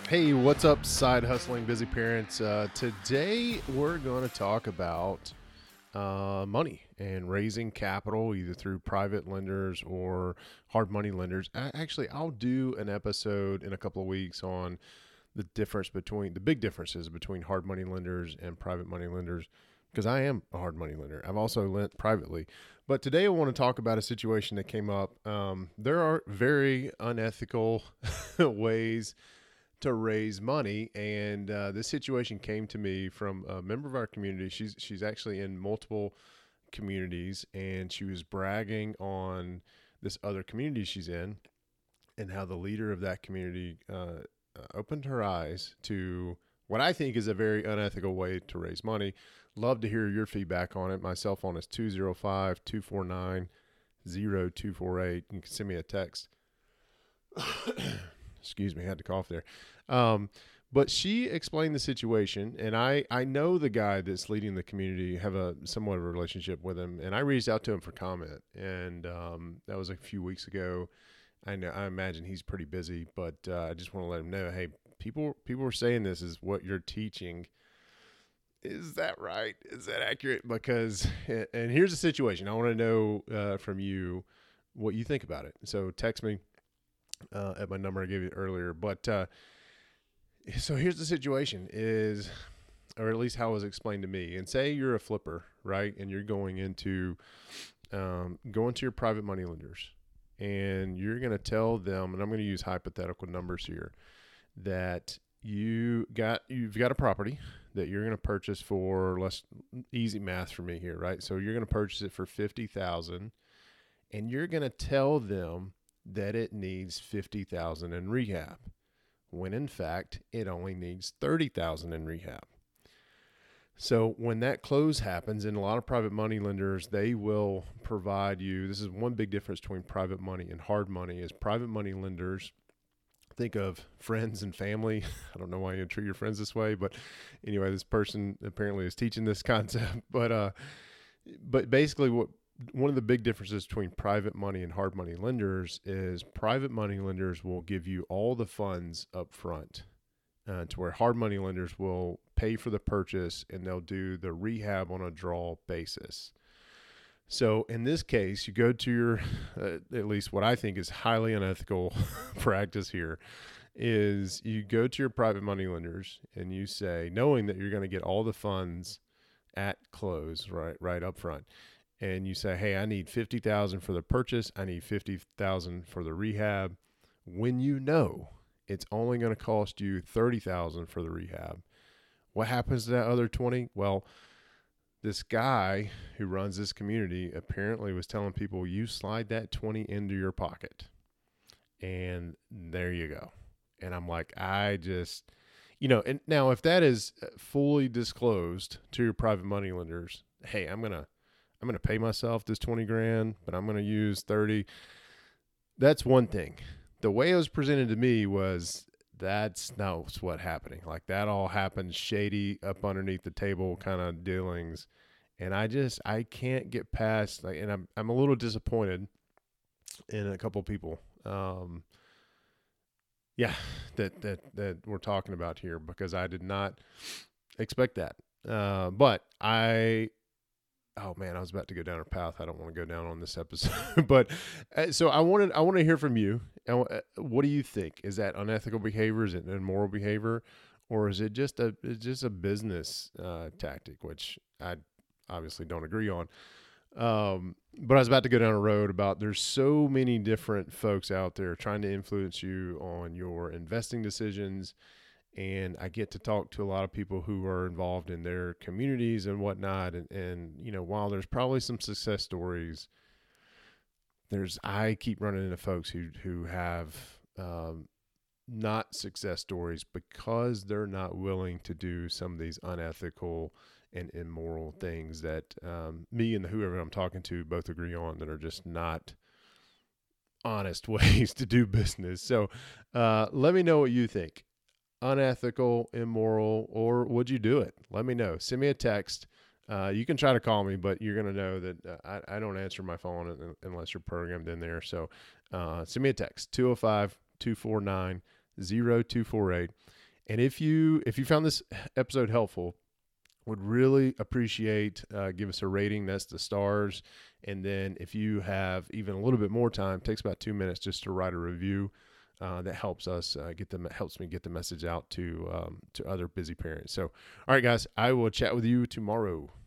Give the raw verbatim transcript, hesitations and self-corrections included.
Hey, what's up, side hustling busy parents? Uh, today we're going to talk about uh, money and raising capital either through private lenders or hard money lenders. I, actually, I'll do an episode in a couple of weeks on the difference between the big differences between hard money lenders and private money lenders because I am a hard money lender. I've also lent privately. But today I want to talk about a situation that came up. Um, there are very unethical ways to raise money, and uh, this situation came to me from a member of our community. She's she's actually in multiple communities, and she was bragging on this other community she's in, and how the leader of that community uh, uh, opened her eyes to what I think is a very unethical way to raise money. Love to hear your feedback on it. My cell phone is two oh five, two four nine, oh two four eight. You can send me a text. Excuse me, I had to cough there. Um, but she explained the situation, and I, I know the guy that's leading the community, have a somewhat of a relationship with him, and I reached out to him for comment, and um, that was a few weeks ago. I know, I imagine he's pretty busy, but uh, I just want to let him know, hey, people people are saying this is what you're teaching. Is that right? Is that accurate? Because, and here's the situation. I want to know uh, from you what you think about it. So text me uh, at my number I gave you earlier. But uh, so here's the situation is, or at least how it was explained to me. And say you're a flipper, right? And you're going into, um, going to your private money lenders, and you're going to tell them, and I'm going to use hypothetical numbers here, that you got, you've got a property that you're going to purchase for, less easy math for me here, right? So you're going to purchase it for fifty thousand dollars, and you're going to tell them that it needs fifty thousand dollars in rehab, when in fact it only needs thirty thousand dollars in rehab. So when that close happens, and a lot of private money lenders, they will provide you, this is one big difference between private money and hard money, is private money lenders, think of friends and family. I don't know why you treat your friends this way, but anyway, this person apparently is teaching this concept. But uh, but basically, what one of the big differences between private money and hard money lenders is private money lenders will give you all the funds up front, uh, to where hard money lenders will pay for the purchase and they'll do the rehab on a draw basis. So in this case, you go to your, uh, at least what I think is highly unethical practice here, is you go to your private money lenders and you say, knowing that you're going to get all the funds at close, right, right up front. And you say, hey, I need fifty thousand dollars for the purchase. I need fifty thousand dollars for the rehab. When you know it's only going to cost you thirty thousand dollars for the rehab, what happens to that other twenty? Well, this guy who runs this community apparently was telling people, you slide that twenty into your pocket, and there you go. And I'm like, I just, you know, and now if that is fully disclosed to your private money lenders, hey, I'm going to, I'm going to pay myself this twenty grand, but I'm going to use thirty. That's one thing. The way it was presented to me was, that's not what's happening. Like, that all happened shady up underneath the table kind of dealings. And I just, I can't get past, like, and I'm, I'm a little disappointed in a couple of people. Um, yeah, that, that, that we're talking about here, because I did not expect that. Uh, but I, oh man, I was about to go down a path I don't want to go down on this episode. But uh, so I wanted, I want to hear from you. Uh, what do you think? Is that unethical behavior? Is it immoral behavior? Or is it just a, it's just a business uh, tactic, which I obviously don't agree on. Um, but I was about to go down a road about, there's so many different folks out there trying to influence you on your investing decisions. And I get to talk to a lot of people who are involved in their communities and whatnot. And, and, you know, while there's probably some success stories, there's, I keep running into folks who, who have, um, not success stories because they're not willing to do some of these unethical and immoral things that, um, me and whoever I'm talking to both agree on, that are just not honest ways to do business. So, uh, let me know what you think. Unethical, immoral, or would you do it? Let me know. Send me a text. Uh, you can try to call me, but you're going to know that uh, I, I don't answer my phone unless you're programmed in there. So uh, send me a text, two oh five, two four nine, zero two four eight. And if you if you found this episode helpful, would really appreciate uh, give us a rating. That's the stars. And then if you have even a little bit more time, takes about two minutes just to write a review. Uh, that helps us uh, get the helps me get the message out to um, to other busy parents. So, all right, guys, I will chat with you tomorrow.